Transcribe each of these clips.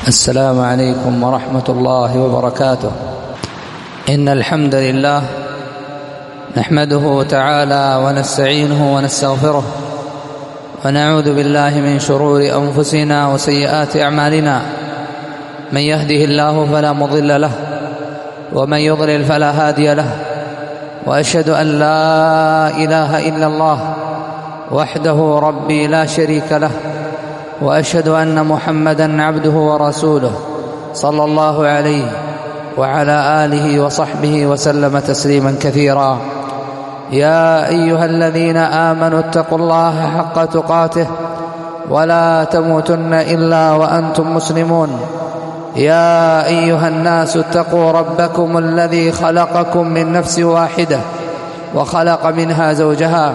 السلام عليكم ورحمة الله وبركاته. إن الحمد لله نحمده تعالى ونستعينه ونستغفره ونعوذ بالله من شرور أنفسنا وسيئات أعمالنا. من يهده الله فلا مضل له ومن يضلل فلا هادي له، وأشهد أن لا إله إلا الله وحده ربي لا شريك له، وأشهد أن محمدًا عبده ورسوله صلى الله عليه وعلى آله وصحبه وسلم تسليما كثيرا. يا أيها الذين آمنوا اتقوا الله حق تقاته ولا تموتن إلا وأنتم مسلمون. يا أيها الناس اتقوا ربكم الذي خلقكم من نفس واحدة وخلق منها زوجها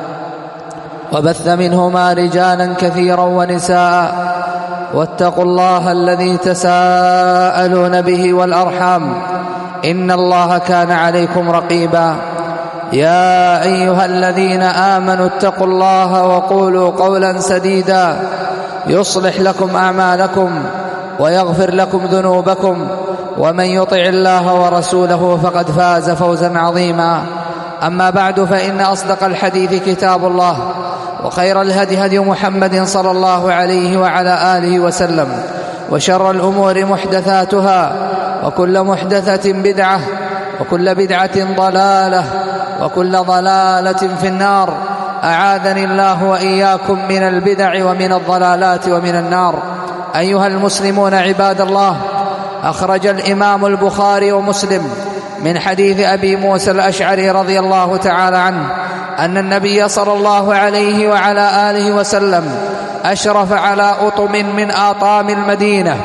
وبث منهما رجالا كثيرا ونساء، واتقوا الله الذي تساءلون به والأرحام إن الله كان عليكم رقيبا. يا أيها الذين آمنوا اتقوا الله وقولوا قولا سديدا يصلح لكم أعمالكم ويغفر لكم ذنوبكم، ومن يطع الله ورسوله فقد فاز فوزا عظيما. أما بعد، فإن أصدق الحديث كتاب الله، وخير الهدي هدي محمد صلى الله عليه وعلى آله وسلم، وشر الأمور محدثاتها، وكل محدثة بدعة، وكل بدعة ضلالة، وكل ضلالة في النار. أعاذني الله وإياكم من البدع ومن الضلالات ومن النار. أيها المسلمون عباد الله، أخرج الإمام البخاري ومسلم من حديث أبي موسى الأشعري رضي الله تعالى عنه أن النبي صلى الله عليه وعلى آله وسلم أشرف على أطم من آطام المدينة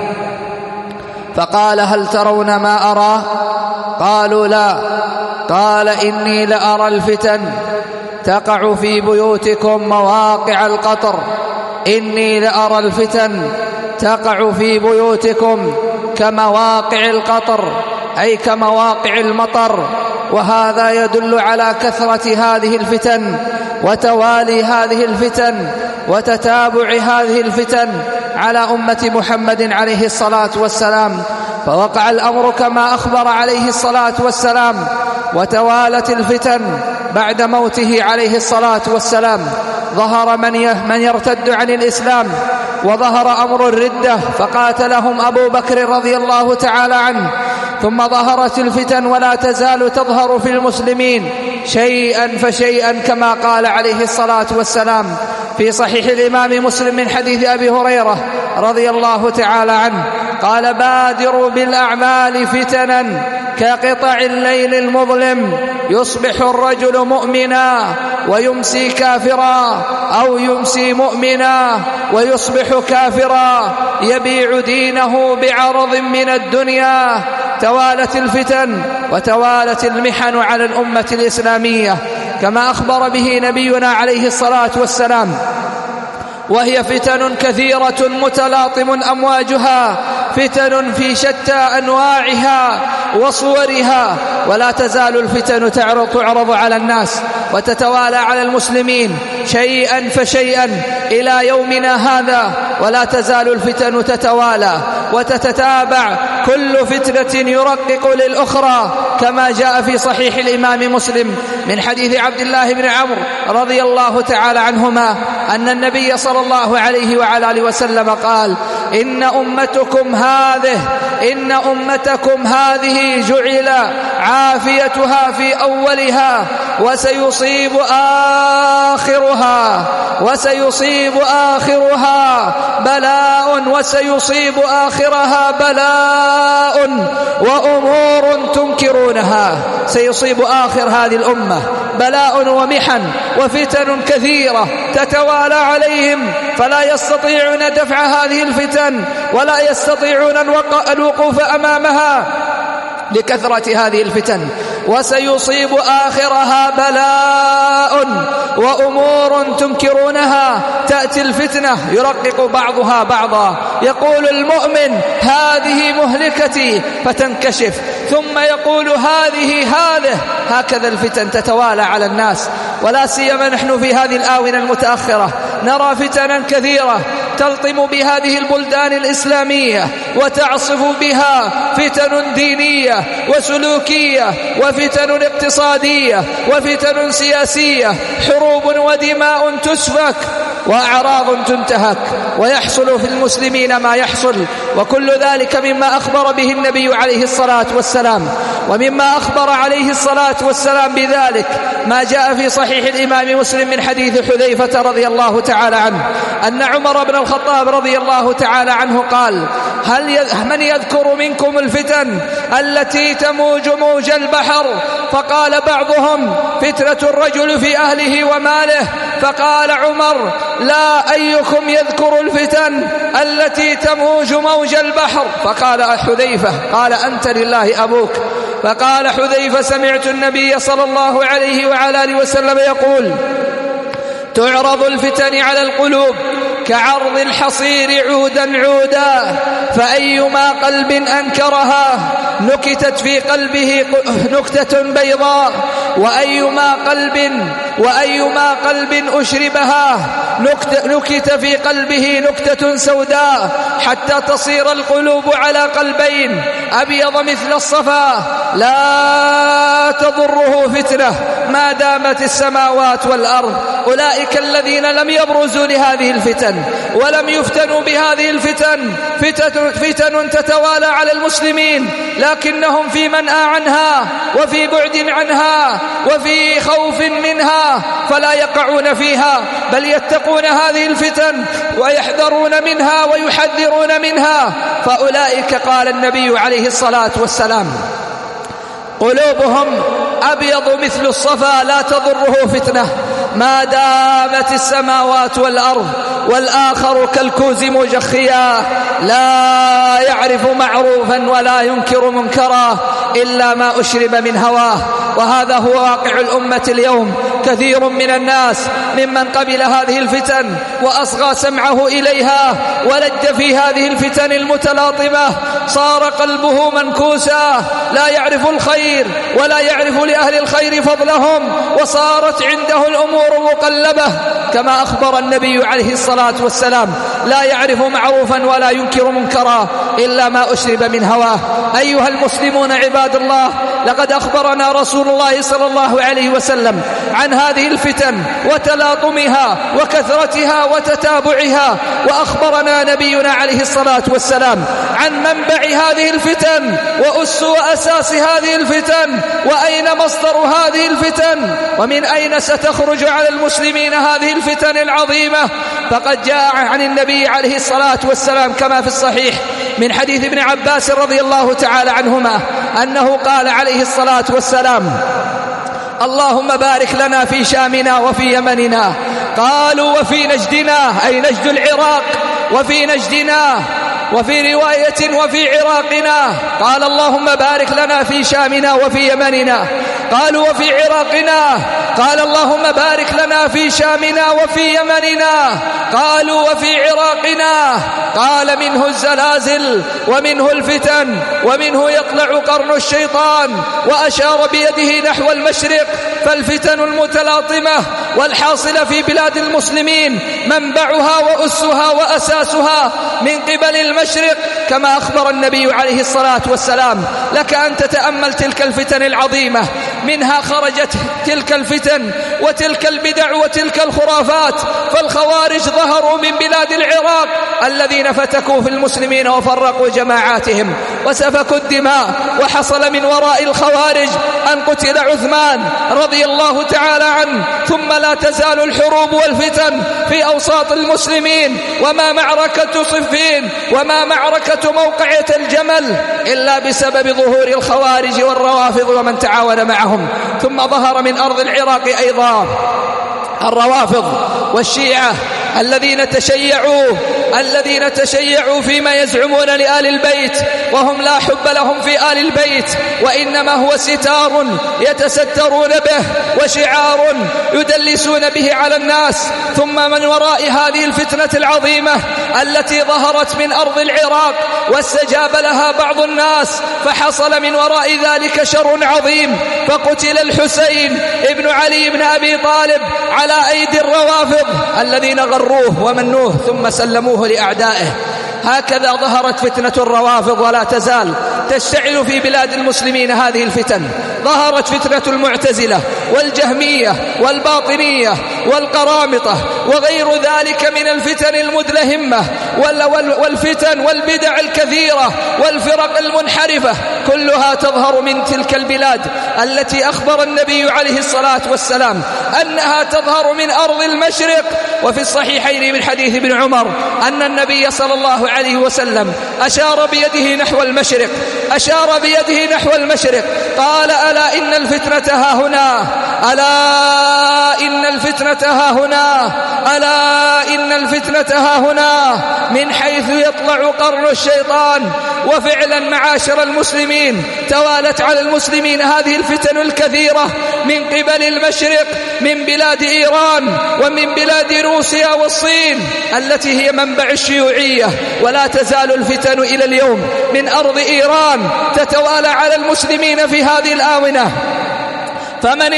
فقال: هل ترون ما أرى؟ قالوا: لا. قال: إني لأرى الفتن تقع في بيوتكم مواقع القطر. إني لأرى الفتن تقع في بيوتكم كمواقع القطر، أي كمواقع المطر. وهذا يدل على كثرة هذه الفتن وتوالي هذه الفتن وتتابع هذه الفتن على أمة محمد عليه الصلاة والسلام. فوقع الأمر كما أخبر عليه الصلاة والسلام، وتوالت الفتن بعد موته عليه الصلاة والسلام. ظهر من يرتد عن الإسلام، وظهر أمر الردة فقاتلهم أبو بكر رضي الله تعالى عنه. ثم ظهرت الفتن ولا تزال تظهر في المسلمين شيئا فشيئا، كما قال عليه الصلاة والسلام في صحيح الإمام مسلم من حديث أبي هريرة رضي الله تعالى عنه قال: بادروا بالأعمال فتنا كقطع الليل المظلم، يصبح الرجل مؤمنا ويمسي كافرا، أو يمسي مؤمنا ويصبح كافرا، يبيع دينه بعرض من الدنيا. توالت الفتن وتوالت المحن على الأمة الإسلامية كما أخبر به نبينا عليه الصلاة والسلام، وهي فتن كثيرة متلاطم أمواجها، فتن في شتى أنواعها وصورها. ولا تزال الفتن تعرض على الناس وتتوالى على المسلمين شيئا فشيئا إلى يومنا هذا. ولا تزال الفتن تتوالى وتتتابع، كل فتنة يرقق للأخرى، كما جاء في صحيح الإمام مسلم من حديث عبد الله بن عمرو رضي الله تعالى عنهما أن النبي صلى الله عليه وعلى آله وسلم قال: إن أمتكم هذه جعل عافيتها في أولها وسيصيب آخرها بلاء، وسيصيب آخرها بلاء وأمور تنكرونها. سيصيب آخر هذه الأمة بلاء ومحن وفتن كثيرة تتوالى عليهم، فلا يستطيعون دفع هذه الفتن ولا يستطيعون الوقوف أمامها لكثرة هذه الفتن. وسيصيب آخرها بلاء وأمور تنكرونها. تأتي الفتنة يرقق بعضها بعضا، يقول المؤمن: هذه مهلكتي، فتنكشف، ثم يقول: هذه. هكذا الفتن تتوالى على الناس ولا سيما نحن في هذه الآونة المتأخرة نرى فتنا كثيرة تلطم بهذه البلدان الإسلامية وتعصف بها فتن دينية وسلوكية وفتن اقتصادية وفتن سياسية، حروب ودماء تسفك وأعراض تنتهك، ويحصل في المسلمين ما يحصل، وكل ذلك مما أخبر به النبي عليه الصلاة والسلام. ومما أخبر عليه الصلاة والسلام بذلك ما جاء في صحيح الإمام مسلم من حديث حذيفة رضي الله تعالى عنه أن عمر بن الخطاب رضي الله تعالى عنه قال: من يذكر منكم الفتن التي تموج موج البحر؟ فقال بعضهم: فتنة الرجل في أهله وماله. فقال عمر: لا، أيكم يذكر الفتن التي تموج موج البحر؟ فقال حذيفة: قال أنت لله أبوك. فقال حذيفة: سمعت النبي صلى الله عليه وعلى آله وسلم يقول: تعرض الفتن على القلوب كعرض الحصير عودا عودا، فأيما قلب أنكرها نكتت في قلبه نكتة بيضاء، وأيما قلب أشربها نكت في قلبه نكتة سوداء، حتى تصير القلوب على قلبين أبيض مثل الصفا لا تضره فتنة ما دامت السماوات والأرض. أولئك الذين لم يبرزوا لهذه الفتن ولم يفتنوا بهذه الفتن، فتن تتوالى على المسلمين لكنهم في منأى عنها وفي بعد عنها وفي خوف منها، فلا يقعون فيها بل يتقون هذه الفتن ويحذرون منها ويحذرون منها. فأولئك قال النبي عليه الصلاة والسلام: قلوبهم أبيض مثل الصفا لا تضره فتنة ما دامت السماوات والأرض، والآخر كالكوز مجخيا لا يعرف معروفا ولا ينكر منكرا إلا ما أشرب من هواه. وهذا هو واقع الأمة اليوم. كثير من الناس ممن قبل هذه الفتن وأصغى سمعه إليها ولج في هذه الفتن المتلاطمة صار قلبه منكوسا، لا يعرف الخير ولا يعرف لأهل الخير فضلهم، وصارت عنده الأمور مقلبة كما أخبر النبي عليه الصلاة والسلام: لا يعرف معروفا ولا ينكر منكرا إلا ما أشرب من هواه. أيها المسلمون عباد الله، لقد أخبرنا رسول الله صلى الله عليه وسلم عن هذه الفتن وتلاطمها وكثرتها وتتابعها، وأخبرنا نبينا عليه الصلاة والسلام عن منبع هذه الفتن وأس وأساس هذه الفتن وأين مصدر هذه الفتن ومن أين ستخرج على المسلمين هذه الفتن العظيمة. فقد جاء عن النبي عليه الصلاة والسلام كما في الصحيح من حديث ابن عباس رضي الله تعالى عنهما أنه قال عليه الصلاة والسلام: اللهم بارك لنا في شامنا وفي يمننا. قالوا: وفي نجدنا، أي نجد العراق، وفي نجدنا، وفي رواية وفي عراقنا. قال: اللهم بارك لنا في شامنا وفي يمننا. قالوا: وفي عراقنا. قال: اللهم بارك لنا في شامنا وفي يمننا. قالوا: وفي عراقنا. قال: منه الزلازل ومنه الفتن ومنه يطلع قرن الشيطان، وأشار بيده نحو المشرق. فالفتن المتلاطمة والحاصلة في بلاد المسلمين منبعها وأسها وأساسها من قبل المشرق كما أخبر النبي عليه الصلاة والسلام. لك أن تتأمل تلك الفتن العظيمة، منها خرجت تلك الفتن وتلك البدع وتلك الخرافات. فالخوارج ظهروا من بلاد العراق الذين فتكوا في المسلمين وفرقوا جماعاتهم وسفكوا الدماء، وحصل من وراء الخوارج أن قتل عثمان رضي الله تعالى عنه. ثم لا تزال الحروب والفتن في أوساط المسلمين، وما معركة صفين وما معركة موقعة الجمل إلا بسبب ظهور الخوارج والروافض ومن تعاون معهم. ثم ظهر من أرض العراق أيضا الروافض والشيعة الذين تشيعوا الذين تشيعوا فيما يزعمون لآل البيت وهم لا حب لهم في آل البيت، وإنما هو ستار يتسترون به وشعار يدلسون به على الناس. ثم من وراء هذه الفتنة العظيمة التي ظهرت من أرض العراق واستجاب لها بعض الناس، فحصل من وراء ذلك شر عظيم، فقتل الحسين ابن علي بن أبي طالب على أيدي الروافض الذين غروه ومنوه ثم سلموه لأعدائه. هكذا ظهرت فتنة الروافض ولا تزال تشتعل في بلاد المسلمين هذه الفتن. ظهرت فتنة المعتزلة والجهمية والباطنية والقرامطة وغير ذلك من الفتن المدلهمة والفتن والبدع الكثيرة والفرق المنحرفة، كلها تظهر من تلك البلاد التي أخبر النبي عليه الصلاة والسلام أنها تظهر من أرض المشرق. وفي الصحيحين من حديث ابن عمر أن النبي صلى الله عليه وسلم أشار بيده نحو المشرق، أشار بيده نحو المشرق، قال: ألا إن الفتنة ها هنا، ألا إن الفتنة ها هنا، ألا إن الفتنة ها هنا، من حيث يطلع قرن الشيطان. وفعلا معاشر المسلمين توالت على المسلمين هذه الفتن الكثيرة من قبل المشرق، من بلاد إيران ومن بلاد روسيا والصين التي هي منبع الشيوعية. ولا تزال الفتن إلى اليوم من أرض إيران تتوالى على المسلمين في هذه الآونة. فمن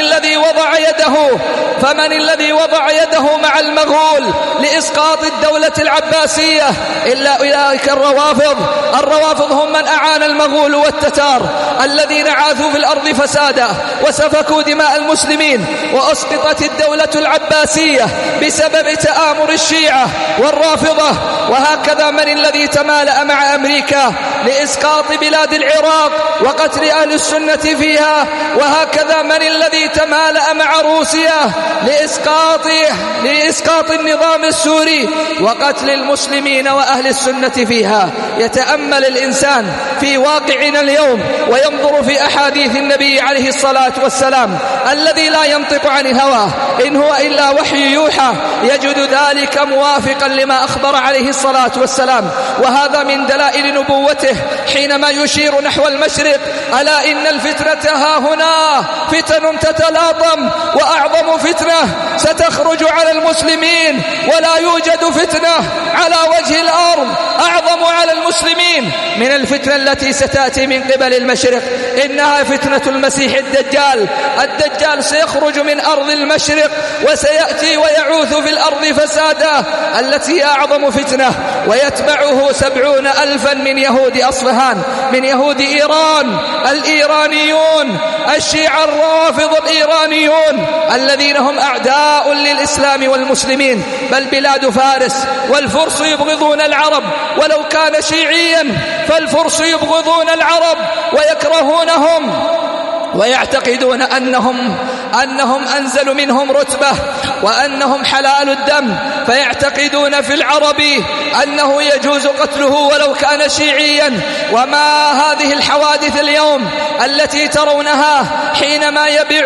الذي وضع يده مع المغول لإسقاط الدولة العباسية إلا أولئك الروافض هم من أعان المغول والتتار الذين عاثوا في الأرض فسادا وسفكوا دماء المسلمين، وأسقطت الدولة العباسية بسبب تآمر الشيعة والرافضة. وهكذا من الذي تمالأ مع أمريكا لإسقاط بلاد العراق وقتل أهل السنة فيها، وهكذا من الذي تمالأ مع روسيا لإسقاط النظام السوري وقتل المسلمين وأهل السنة فيها. يتأمل الإنسان في واقعنا اليوم وينظر في أحاديث النبي عليه الصلاة والسلام الذي لا ينطق عن الهوى إن هو إلا وحي يوحى، يجد ذلك موافقا لما أخبر عليه الصلاة والسلام. وهذا من دلائل نبوته حينما يشير نحو المشرق: ألا إن الفتنة ها هنا، فتن تتلاطم، وأعظم فتنة ستخرج على المسلمين، ولا يوجد فتنة على وجه الأرض أعظم على المسلمين من الفتنة التي ستأتي من قبل المشرق. إنها فتنة المسيح الدجال. الدجال سيخرج من أرض المشرق وسيأتي ويعوث في الأرض فسادا، التي أعظم فتنة، ويتبعه 70,000 من يهود أصفهان، من يهود إيران، الإيرانيون، الشيعة الرافض الإيرانيون الذين هم أعداء للإسلام والمسلمين. بل بلاد فارس والفرس يبغضون العرب، ولو كان شيعيا فالفرس يبغضون العرب ويكرهونهم ويعتقدون أنهم أنزل منهم رتبة وأنهم حلال الدم، فيعتقدون في العربي أنه يجوز قتله ولو كان شيعيا. وما هذه الحوادث اليوم التي ترونها حينما يبيع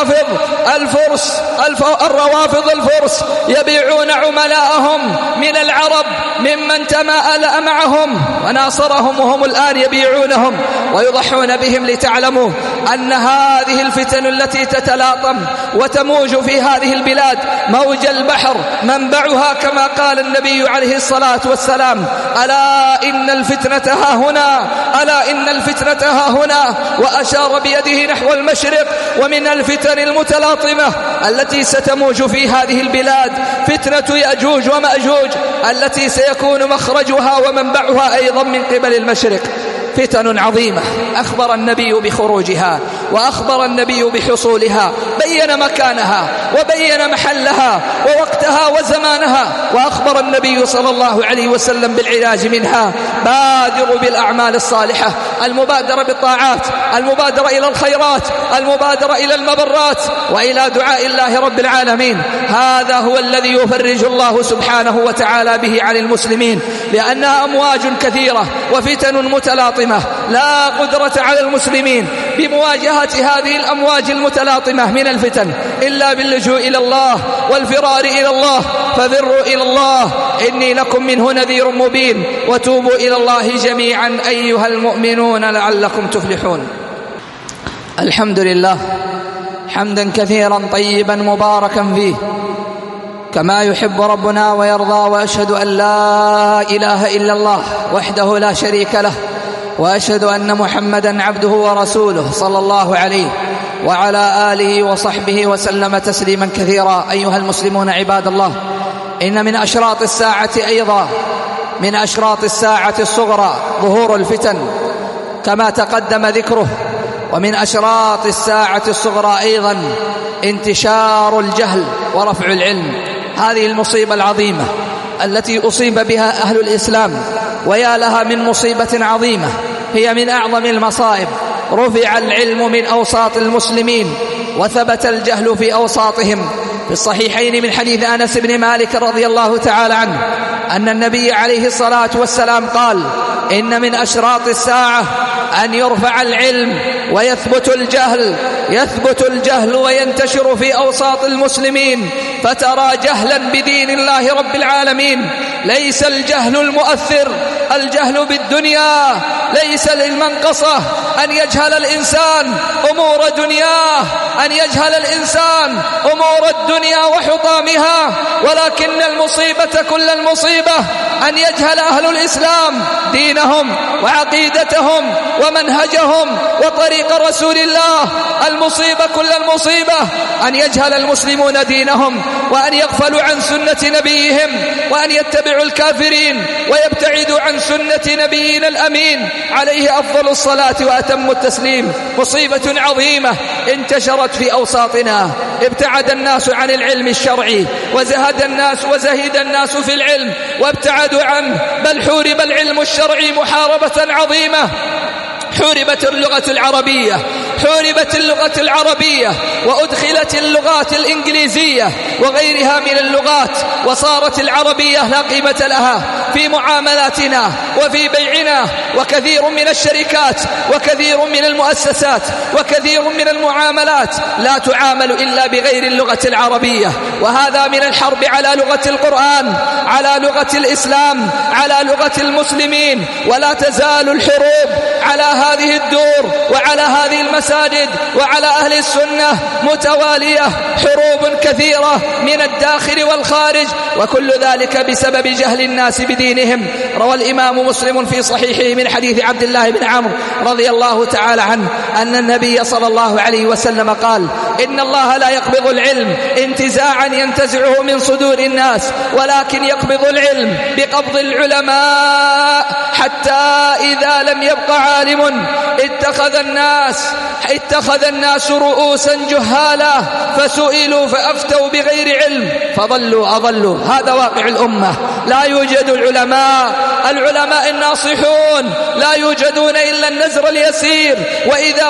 الروافض الفرس يبيعون عملاءهم من العرب ممن تماءل معهم وناصرهم، وهم الآن يبيعونهم ويضحون بهم. لتعلموا أن هذه الفتن التي تتلاطم وتموج في هذه البلاد موج البحر منبعها كما قال النبي عليه الصلاة والسلام: ألا إن الفتنة ها هنا، ألا إن الفتنة ها هنا، وأشار بيده نحو المشرق. ومن الفتن المتلاطمة التي ستموج في هذه البلاد فتنة يأجوج ومأجوج التي سيكون مخرجها ومنبعها أيضا من قبل المشرق. فتن عظيمة أخبر النبي بخروجها وأخبر النبي بحصولها، بين مكانها وبين محلها ووقتها وزمانها، وأخبر النبي صلى الله عليه وسلم بالعلاج منها. بادروا بالأعمال الصالحة، المبادرة بالطاعات، المبادرة إلى الخيرات، المبادرة إلى المبرات وإلى دعاء الله رب العالمين. هذا هو الذي يفرج الله سبحانه وتعالى به عن المسلمين، لأنها أمواج كثيرة وفتن متلاطمة لا قدرة على المسلمين بمواجهة مواجهة هذه الأمواج المتلاطمة من الفتن إلا باللجوء إلى الله والفرار إلى الله، ففروا إلى الله إني لكم منه نذير مبين، وتوبوا إلى الله جميعا أيها المؤمنون لعلكم تفلحون. الحمد لله حمدا كثيرا طيبا مباركا فيه كما يحب ربنا ويرضى، وأشهد أن لا إله إلا الله وحده لا شريك له، وأشهد أن محمدا عبده ورسوله صلى الله عليه وعلى آله وصحبه وسلم تسليما كثيرا. أيها المسلمون عباد الله، إن من أشراط الساعة أيضا، من أشراط الساعة الصغرى ظهور الفتن كما تقدم ذكره، ومن أشراط الساعة الصغرى أيضا انتشار الجهل ورفع العلم. هذه المصيبة العظيمة التي أصيب بها أهل الإسلام، ويا لها من مصيبة عظيمة، هي من أعظم المصائب. رفع العلم من أوساط المسلمين وثبت الجهل في أوساطهم. في الصحيحين من حديث أنس بن مالك رضي الله تعالى عنه أن النبي عليه الصلاة والسلام قال: إن من أشراط الساعة أن يرفع العلم ويثبت الجهل، يثبت الجهل وينتشر في أوساط المسلمين، فترى جهلا بدين الله رب العالمين. ليس الجهل المؤثر، الجهل بالدنيا، ليس للمنقصة أن يجهل الإنسان أمور دنياه، أن يجهل الإنسان أمور الدنيا وحطامها، ولكن المصيبة كل المصيبة أن يجهل أهل الإسلام دينهم وعقيدتهم ومنهجهم وطريق رسول الله. المصيبة كل المصيبة أن يجهل المسلمون دينهم، وأن يغفلوا عن سنة نبيهم، وأن يتبعوا الكافرين ويبتعدوا عن سنة نبينا الأمين عليه أفضل الصلاة وأتم التسليم. مصيبة عظيمة انتشرت في أوساطنا. ابتعد الناس عن العلم الشرعي، وزهد الناس في العلم وابتعدوا عنه، بل حورب العلم الشرعي محاربة عظيمة. حوربت اللغة العربية وأدخلت اللغات الإنجليزية وغيرها من اللغات، وصارت العربية لا قيمة لها في معاملاتنا وفي بيعنا. وكثير من الشركات وكثير من المؤسسات وكثير من المعاملات لا تعامل إلا بغير اللغة العربية، وهذا من الحرب على لغة القرآن، على لغة الإسلام، على لغة المسلمين. ولا تزال الحروب على هذه الدور وعلى هذه المساجد وعلى أهل السنة متوالية، حروب كثيرة من الداخل والخارج، وكل ذلك بسبب جهل الناس بدينهم. روى الإمام مسلم في صحيحه من حديث عبد الله بن عمرو رضي الله تعالى عنه أن النبي صلى الله عليه وسلم قال: إن الله لا يقبض العلم انتزاعا ينتزعه من صدور الناس، ولكن يقبض العلم بقبض العلماء، حتى إذا لم يبق عالم اتخذ الناس رؤوسا جهالا، فسئلوا فأفتوا بغير علم فضلوا أضلوا. هذا واقع الأمة. لا يوجد العلماء الناصحون لا يوجدون إلا النزر اليسير. وإذا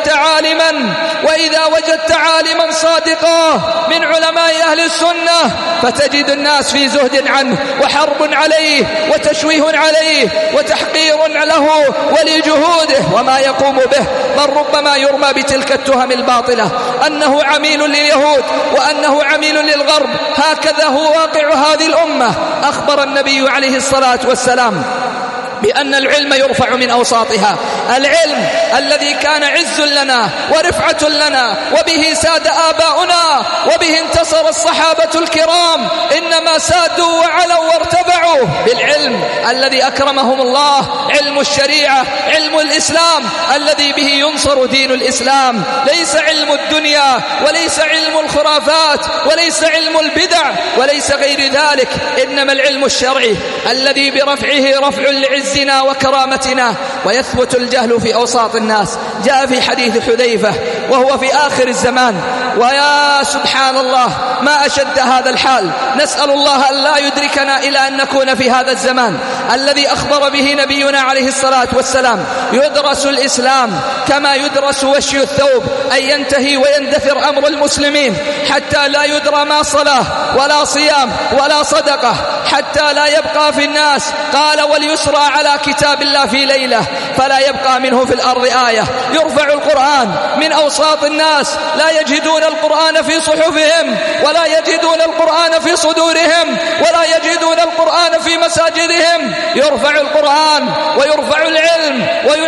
وجدت عالما صادقا من علماء أهل السنة فتجد الناس في زهد عنه وحرب عليه وتشويه عليه وتحقير له ولجهوده وما يقوم به، بل ربما يرمى بتلك التهم الباطلة أنه عميل لليهود وأنه عميل للغرب. هكذا هو واقع هذه الأمة. أخبر النبي عليه الصلاة والسلام بأن العلم يرفع من أوساطها. العلم الذي كان عز لنا ورفعة لنا، وبه ساد آباؤنا، وبه انتصر الصحابة الكرام، إنما سادوا وعلوا وارتفعوا بالعلم الذي أكرمهم الله، علم الشريعة، علم الإسلام الذي به ينصر دين الإسلام. ليس علم الدنيا، وليس علم الخرافات، وليس علم البدع، وليس غير ذلك، إنما العلم الشرعي الذي برفعه رفع لعزنا وكرامتنا، ويثبت الجهل في أوساط الناس. جاء في حديث حذيفة وهو في آخر الزمان. ويا سبحان الله ما أشد هذا الحال. نسأل الله أن لا يدركنا إلى أن نكون في هذا الزمان الذي أخبر به نبينا عليه الصلاة والسلام. يدرس الإسلام كما يدرس وشي الثوب، أن ينتهي ويندثر أمر المسلمين حتى لا يدرى ما صلاة ولا صيام ولا صدقة، حتى لا يبقى في الناس قال وليسرى على كتاب الله في ليلة فلا يبقى منه في الأرض آية. يرفع القرآن من أوساط الناس، لا يجدون القرآن في صحفهم ولا يجدون القرآن في صدورهم ولا يجدون القرآن في مساجدهم. يرفع القرآن ويرفع العلم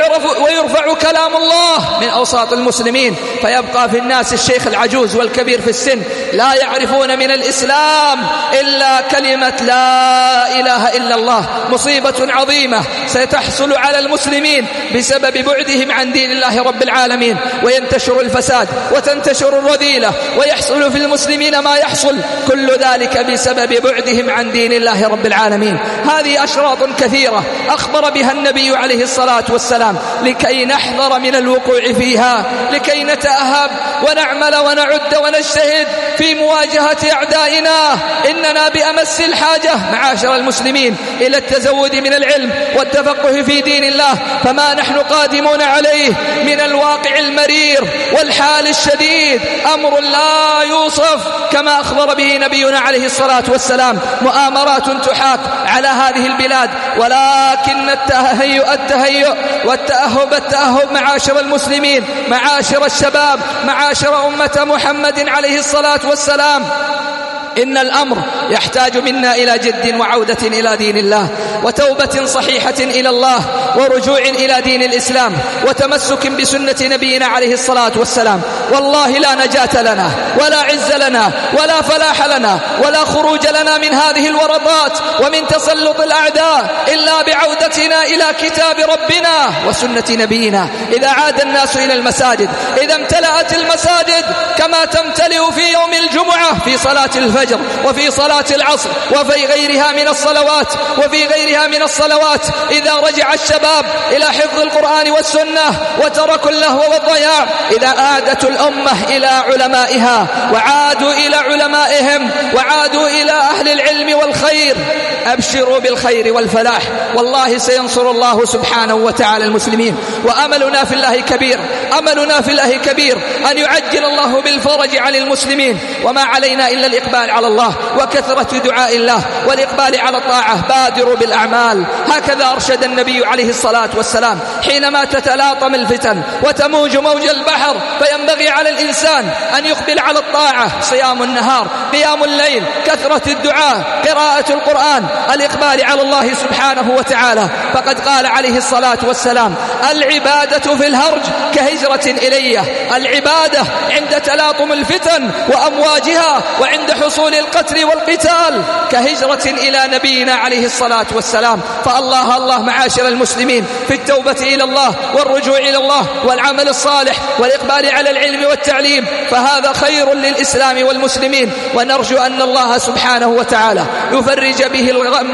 ويرفع كلام الله من أوساط المسلمين، فيبقى في الناس الشيخ العجوز والكبير في السن لا يعرفون من الإسلام إلا كلمة لا إله إلا الله. مصيبة عظيمة ستحصل على المسلمين بسبب بعدهم عن دين الله رب العالمين، وينتشر الفساد وتنتشر الرذيلة ويحصل في المسلمين ما يحصل، كل ذلك بسبب بعدهم عن دين الله رب العالمين. هذه أشراط كثيرة أخبر بها النبي عليه الصلاة والسلام لكي نحذر من الوقوع فيها، لكي نتأهب ونعمل ونعد ونجتهد في مواجهة أعدائنا. إننا بأمس الحاجة معاشر المسلمين إلى التزود من العلم والتفقه في دين الله، فما نحن قادمون عليه من الواقع المرير والحال الشديد أمر لا يوصف، كما أخبر به نبينا عليه الصلاة والسلام. مؤامرات تحاك على هذه البلاد، ولكن التهيؤ والتأهب معاشر المسلمين، معاشر الشباب، معاشر أمة محمد عليه الصلاة والسلام، إن الأمر يحتاج منا إلى جد وعودة إلى دين الله وتوبة صحيحة إلى الله ورجوع إلى دين الإسلام وتمسك بسنة نبينا عليه الصلاة والسلام. والله لا نجاة لنا ولا عز لنا ولا فلاح لنا ولا خروج لنا من هذه الورطات ومن تسلط الأعداء إلا بعودتنا إلى كتاب ربنا وسنة نبينا. إذا عاد الناس إلى المساجد، إذا امتلأت المساجد كما تمتلئ في يوم الجمعة في صلاة الفجر وفي صلاة العصر وفي غيرها من الصلوات إذا رجع الشباب إلى حفظ القرآن والسنة وتركوا اللهو والضياع، إذا عادت الأمة إلى علمائها وعادوا إلى علمائهم وعادوا إلى أهل العلم والخير، أبشروا بالخير والفلاح، والله سينصر الله سبحانه وتعالى المسلمين. وأملنا في الله كبير أن يعجل الله بالفرج عن المسلمين، وما علينا إلا الإقبال على الله وكثرة دعاء الله والإقبال على الطاعة. بادروا بالأعمال، هكذا أرشد النبي عليه الصلاة والسلام حينما تتلاطم الفتن وتموج موج البحر، فينبغي على الإنسان أن يقبل على الطاعة، صيام النهار، قيام الليل، كثرة الدعاء، قراءة القرآن، الإقبال على الله سبحانه وتعالى. فقد قال عليه الصلاة والسلام: العبادة في الهرج كهجرة إلي. العبادة عند تلاطم الفتن وأمواجها وعند حصول القتل والقتال كهجرة إلى نبينا عليه الصلاة والسلام. فالله معاشر المسلمين في التوبة إلى الله والرجوع إلى الله والعمل الصالح والإقبال على العلم والتعليم، فهذا خير للإسلام والمسلمين. ونرجو أن الله سبحانه وتعالى يفرج به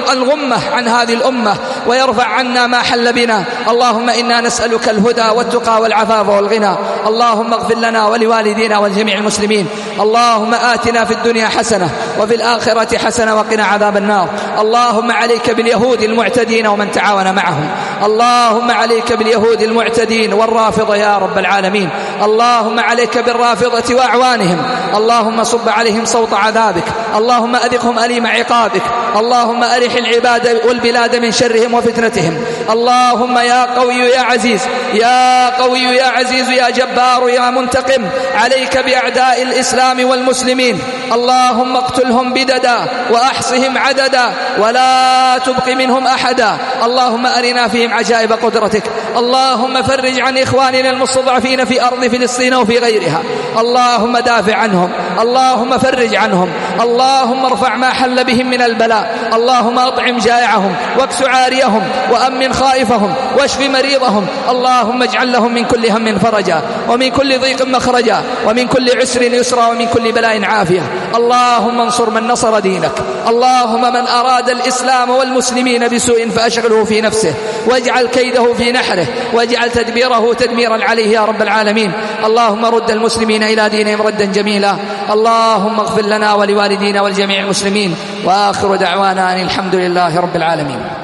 الغمة عن هذه الأمة ويرفع عنا ما حل بنا. اللهم إنا نسألك الهدى والتقى والعفاف والغنى. اللهم اغفر لنا ولوالدينا ولجميع المسلمين. اللهم آتنا في الدنيا حسنة وفي الآخرة حسنة وقنا عذاب النار. اللهم عليك باليهود المعتدين ومن تعاون معهم. اللهم عليك باليهود المعتدين والرافضة يا رب العالمين. اللهم عليك بالرافضة وأعوانهم. اللهم صب عليهم صوت عذابك. اللهم أذقهم أليم عقابك. اللهم أرح العباد والبلاد من شرهم وفتنتهم. اللهم يا قوي يا عزيز، يا قوي يا عزيز يا جبار يا منتقم، عليك بأعداء الإسلام والمسلمين. اللهم اقتلهم بددا وأحصهم عددا ولا تبق منهم أحدا. اللهم أرنا فيهم عجائب قدرتك. اللهم فرج عن إخواننا المستضعفين في أرض فلسطين وفي غيرها. اللهم دافع عنهم، اللهم فرج عنهم، اللهم ارفع ما حل بهم من البلاء. اللهم أطعم جائعهم واكس عاريهم وأمن خائفهم واشف مريضهم. اللهم اجعل لهم من كل هم فرجا ومن كل ضيق مخرجا ومن كل عسر يسرا ومن كل بلاء عافية. اللهم انصر من نصر دينك. اللهم من أراد الإسلام والمسلمين بسوء فأشغله في نفسه واجعل كيده في نحره، واجعل تدبيره تدميرا عليه يا رب العالمين. اللهم رد المسلمين إلى دينهم ردا جميلا. اللهم اغفر لنا ولوالدينا ولجميع المسلمين، وآخر دعوانا أن الحمد لله رب العالمين.